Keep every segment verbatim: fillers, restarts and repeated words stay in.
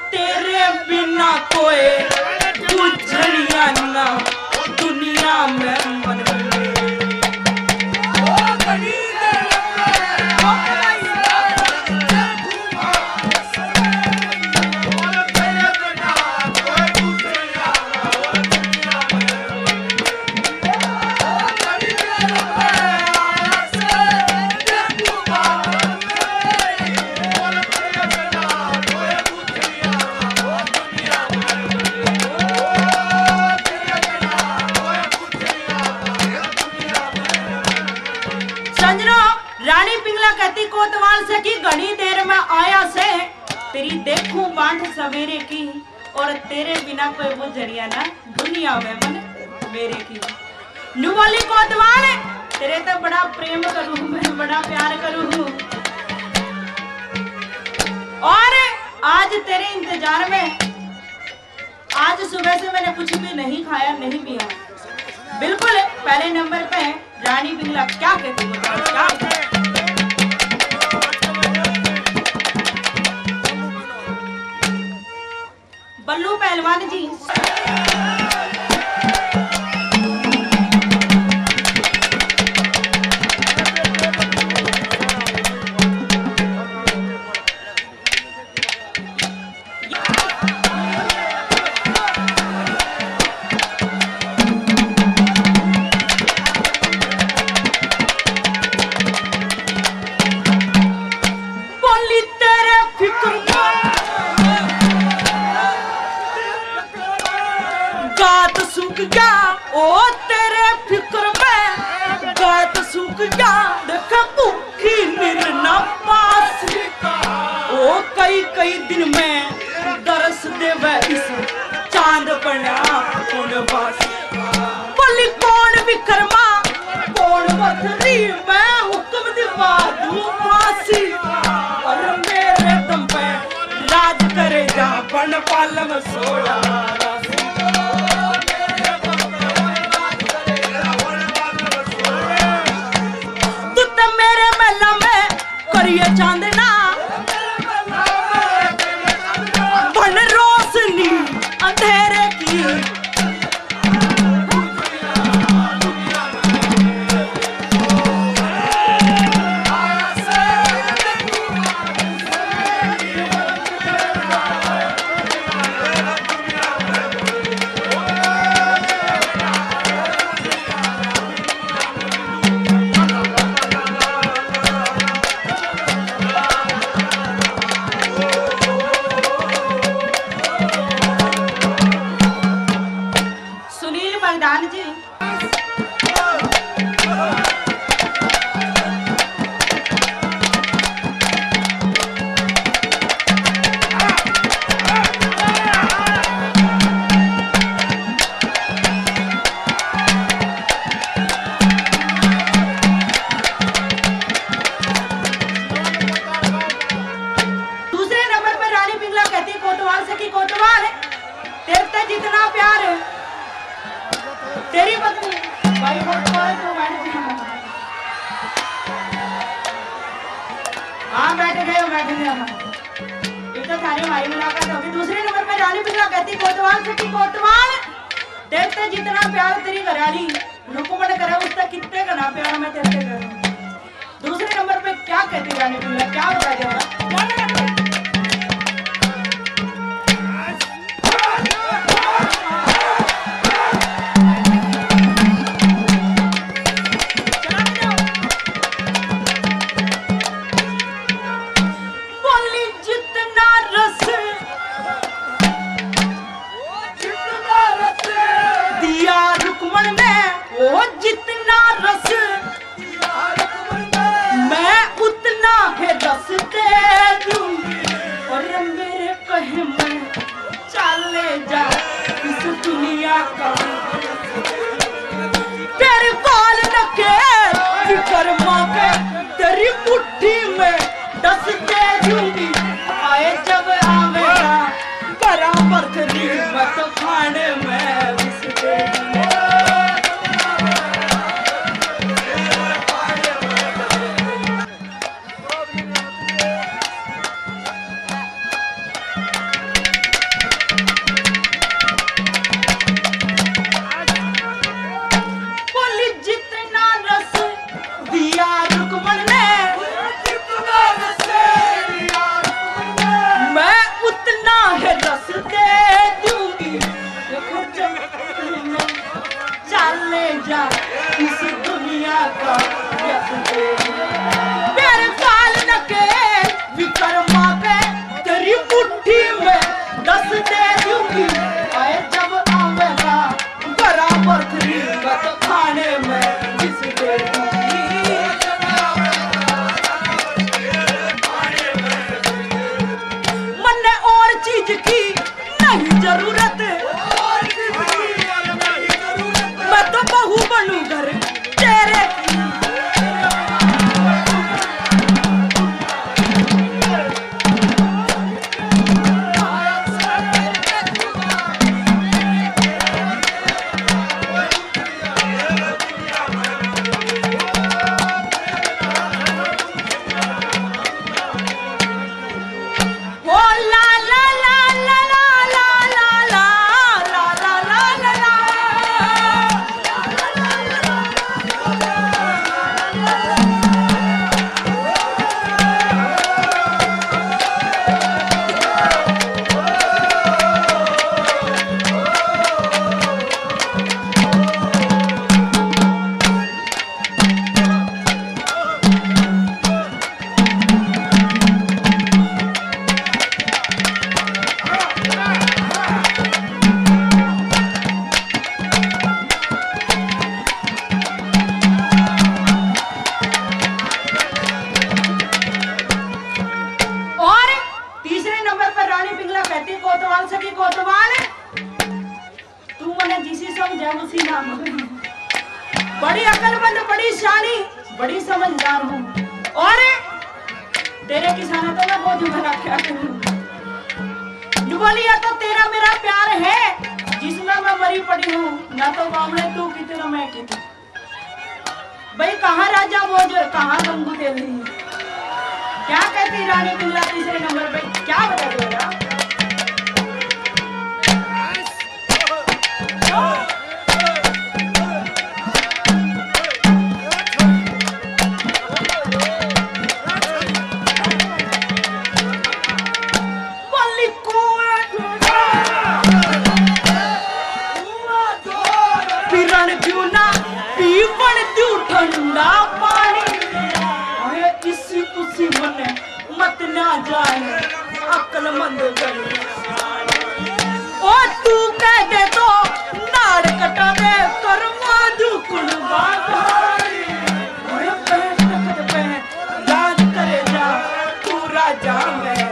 तेरे बिना कोई बुझनिया ना दुनिया में मन रानी पिंगला कहती कोतवाल से कि घनी देर में आया से तेरी देखूं बांध सवेरे की और तेरे बिना कोई बुझरिया ना दुनिया में मन मेरे की। नुवाली कोतवाल तेरे तो बड़ा प्रेम करूं मैं बड़ा प्यार करूं और आज तेरे इंतजार में आज सुबह से मैंने कुछ भी नहीं खाया नहीं पिया। बिल्कुल पहले नंबर पे रानी पिंगला क्या कहती है क्या बल्लू पहलवान जी ओ तेरे फिक्र में गात सूख जा देख भूखी निर्ना पास ओ कई कई दिन में दरस देवे इस चांद पड़ा कौन बास बोली कौन विक्रमा कौन बथरी मैं हुक्म दिवा दूं फांसी और मेरे दम पे राज करे जा बन पालम सोड़ा करिए चांदना बन रोशनी अंधेरे की जितना प्यार तेरी पत्नी भाई हाँ बैठ गए बैठ गए एक तो सारी हमारी मुलाकात होगी। दूसरे नंबर पे रानी पिंगला कहती कोतवाल से कि कोतवाल देखते जितना प्यार तेरी घराली रुकमण करे उससे कितने का ना प्यार मैं तेरे करूं। दूसरे नंबर पे क्या कहती रानी पिंगला क्या बता देगा जितना रस मैं उतना है रस दे दूंगी और मेरे कहे मैं चले जा इस दुनिया का तेरे कॉल लगे फिकर मौके तेरी मुट्ठी में दस दे दूंगी आए जब आवेगा बराबर तेरी मत खाने में विस दे दूंगी। कोतवाल तू मने जिसी समझे उसी नाम। बड़ी अकलमंद, बड़ी शानी, बड़ी समझदार हूँ और तेरे किसाना तो मैं बहुत भला क्या करूँ। बोलिया तो तेरा मेरा प्यार है जिसमें मैं मरी पड़ी हूँ, ना तो बामणे तू कितने ना मैं कितने। भाई कहाँ राजा मोजर, कहाँ गंगू देवी, क्या कहती रानी पिल्ला तीसरे नंबर पे, क्या बता देगा। ठंडा पानी इसी कुसी मने मत ना जाए अक्लमंद गली। ओ तू कह दे तो नाड़ कटा दे कर्मा दुकुन बाधारी। ओए पैर तक पे याद करे जा तू राजा में।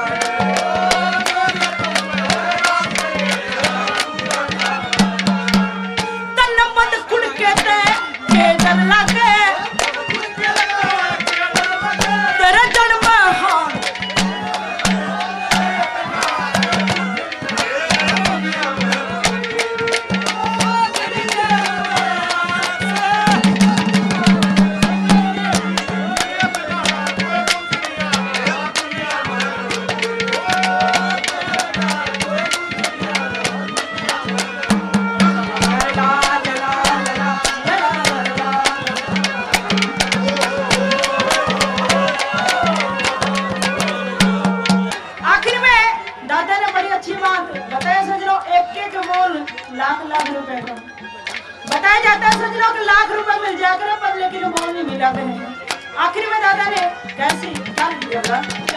तन मन कुड़ के दे के डर लगे तेरे जन्म हाँ। लाख लाख रुपए का बताया जाता है, सजनों के लाख रुपए मिल जाकर पर लेकिन वो नहीं मिला। आखिर में दादा ने कैसी क्या